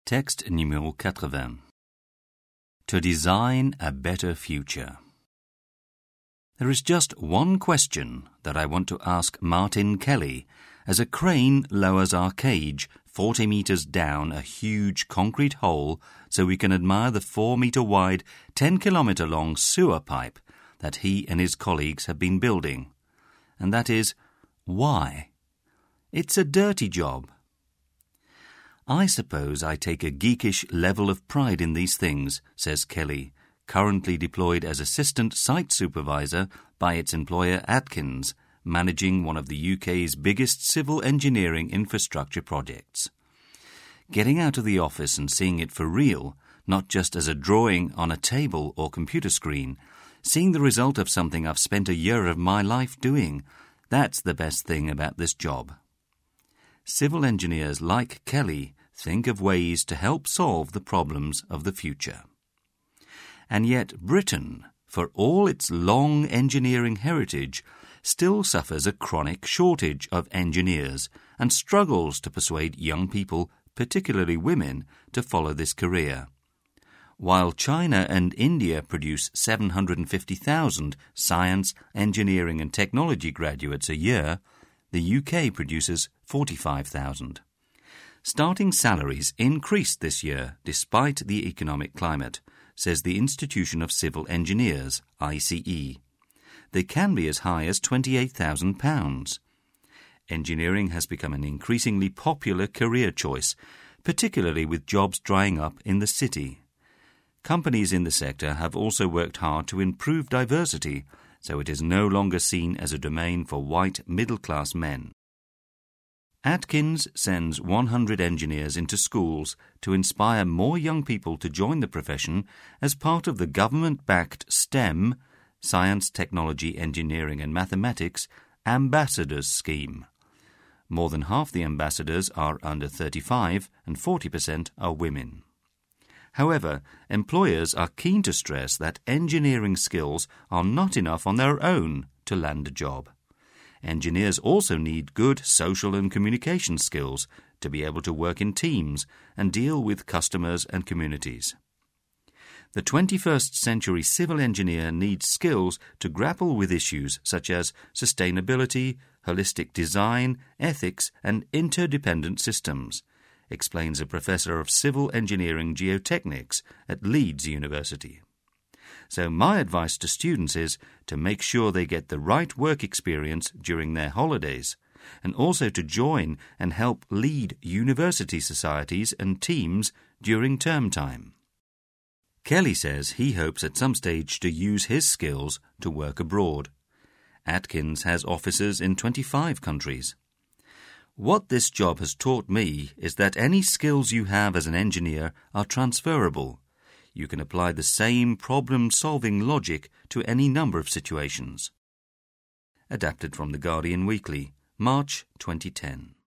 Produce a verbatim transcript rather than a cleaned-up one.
Texte numéro quatre-vingts. To design a better future. There is just one question that I want to ask Martin Kelly as a crane lowers our cage forty metres down a huge concrete hole so we can admire the four metre wide, ten kilometre long sewer pipe that he and his colleagues have been building. And that is, why? It's a dirty job. I suppose I take a geekish level of pride in these things, says Kelly, currently deployed as assistant site supervisor by its employer Atkins, managing one of the U K's biggest civil engineering infrastructure projects. Getting out of the office and seeing it for real, not just as a drawing on a table or computer screen, seeing the result of something I've spent a year of my life doing, that's the best thing about this job. Civil engineers like Kelly think of ways to help solve the problems of the future. And yet Britain, for all its long engineering heritage, still suffers a chronic shortage of engineers and struggles to persuade young people, particularly women, to follow this career. While China and India produce seven hundred fifty thousand science, engineering and technology graduates a year, the U K produces forty-five thousand. Starting salaries increased this year despite the economic climate, says the Institution of Civil Engineers, I C E. They can be as high as twenty-eight thousand pounds. Engineering has become an increasingly popular career choice, particularly with jobs drying up in the city. Companies in the sector have also worked hard to improve diversity, so it is no longer seen as a domain for white middle-class men. Atkins sends one hundred engineers into schools to inspire more young people to join the profession as part of the government-backed STEM, Science, Technology, Engineering and Mathematics, Ambassadors Scheme. More than half the ambassadors are under thirty-five and forty percent are women. However, employers are keen to stress that engineering skills are not enough on their own to land a job. Engineers also need good social and communication skills to be able to work in teams and deal with customers and communities. The twenty-first century civil engineer needs skills to grapple with issues such as sustainability, holistic design, ethics, and interdependent systems, explains a professor of civil engineering geotechnics at Leeds University. So my advice to students is to make sure they get the right work experience during their holidays, and also to join and help lead university societies and teams during term time. Kelly says he hopes at some stage to use his skills to work abroad. Atkins has offices in twenty-five countries. What this job has taught me is that any skills you have as an engineer are transferable. You can apply the same problem-solving logic to any number of situations. Adapted from The Guardian Weekly, March twenty ten.